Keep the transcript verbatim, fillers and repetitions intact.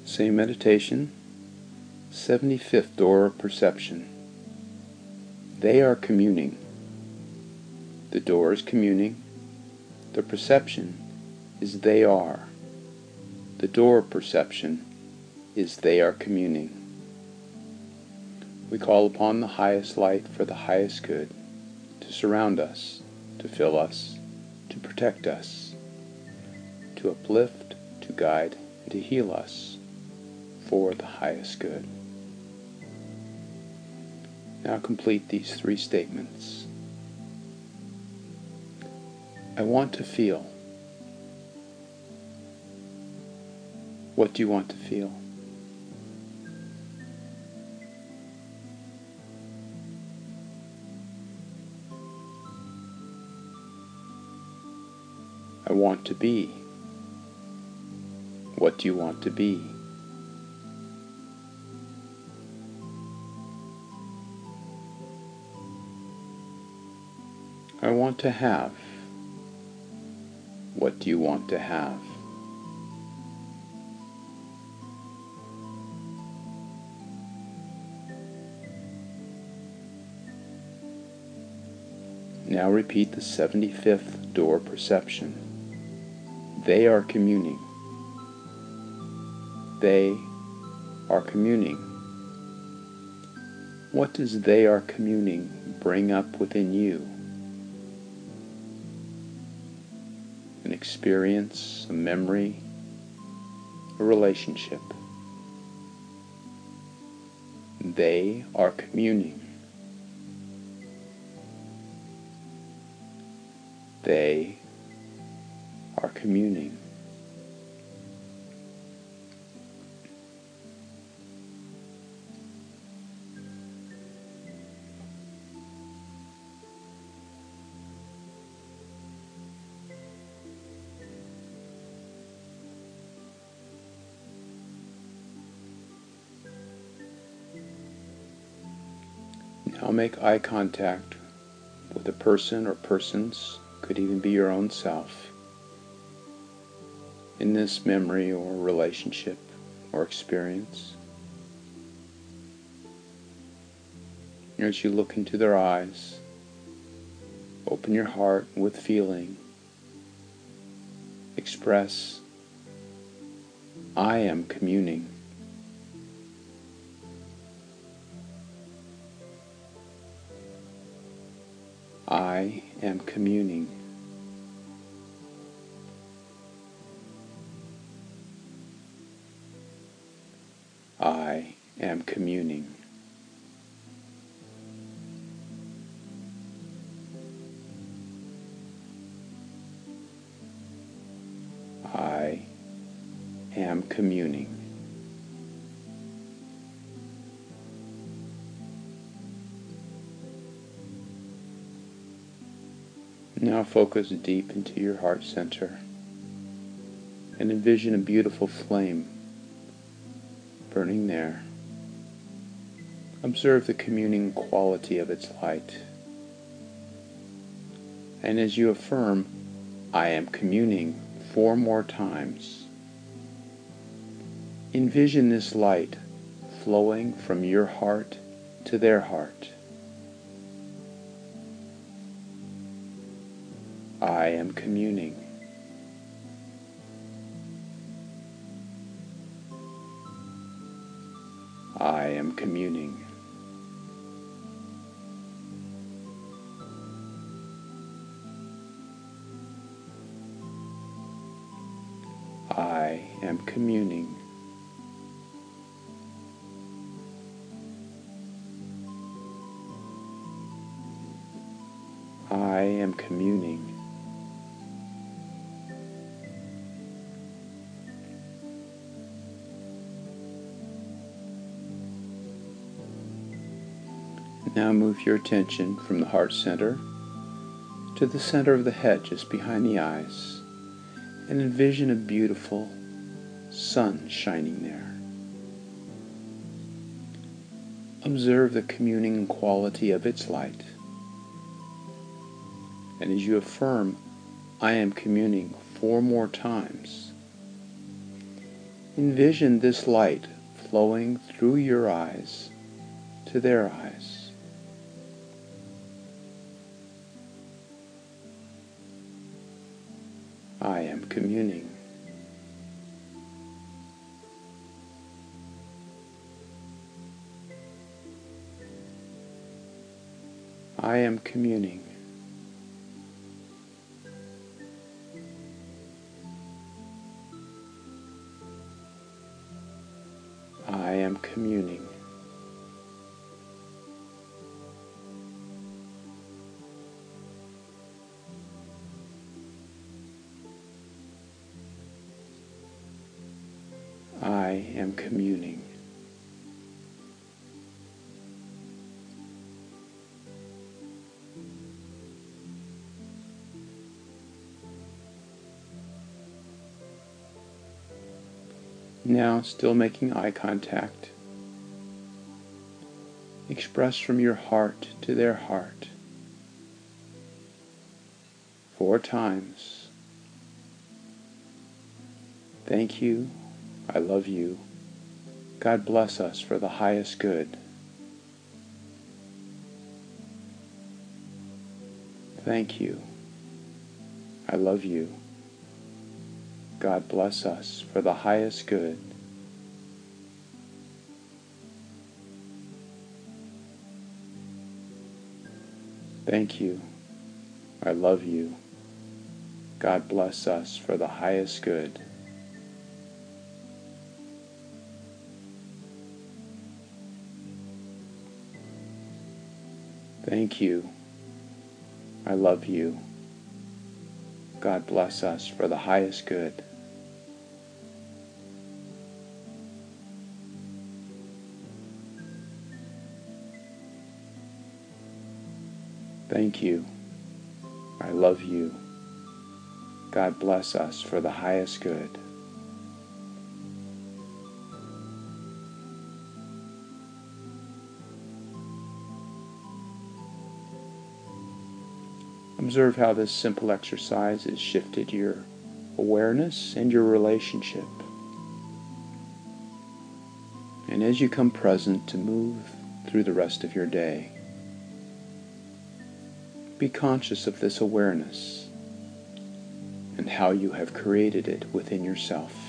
Same meditation, seventy-fifth door of perception. They are communing. The door is communing. The perception is they are. The door of perception is they are communing. We call upon the highest light for the highest good to surround us, to fill us, to protect us, to uplift, to guide, and to heal us for the highest good. Now complete these three statements. I want to feel. What do you want to feel? I want to be. What do you want to be? I want to have. What do you want to have? Now repeat the seventy-fifth door perception. They are communing. They are communing. What does they are communing bring up within you? An experience, a memory, a relationship. They are communing. They are communing. Now make eye contact with a person or persons, could even be your own self, in this memory or relationship or experience. As you look into their eyes, open your heart with feeling. Express, I am communing. I am communing. I am communing. I am communing. Now focus deep into your heart center and envision a beautiful flame burning there. Observe the communing quality of its light. And as you affirm, I am communing four more times, envision this light flowing from your heart to their heart. I am communing. I am communing. I am communing. I am communing. Now move your attention from the heart center to the center of the head, just behind the eyes, and envision a beautiful sun shining there. Observe the communing quality of its light. And as you affirm, I am communing four more times, Envision this light flowing through your eyes to their eyes. I am communing. I am communing. I am communing. I am communing. Now, still making eye contact, express from your heart to their heart four times. Thank you. I love you. God bless us for the highest good. Thank you. I love you. God bless us for the highest good. Thank you. I love you. God bless us for the highest good. Thank you. I love you. God bless us for the highest good. Thank you. I love you. God bless us for the highest good. Observe how this simple exercise has shifted your awareness and your relationship. And as you come present to move through the rest of your day, be conscious of this awareness and how you have created it within yourself.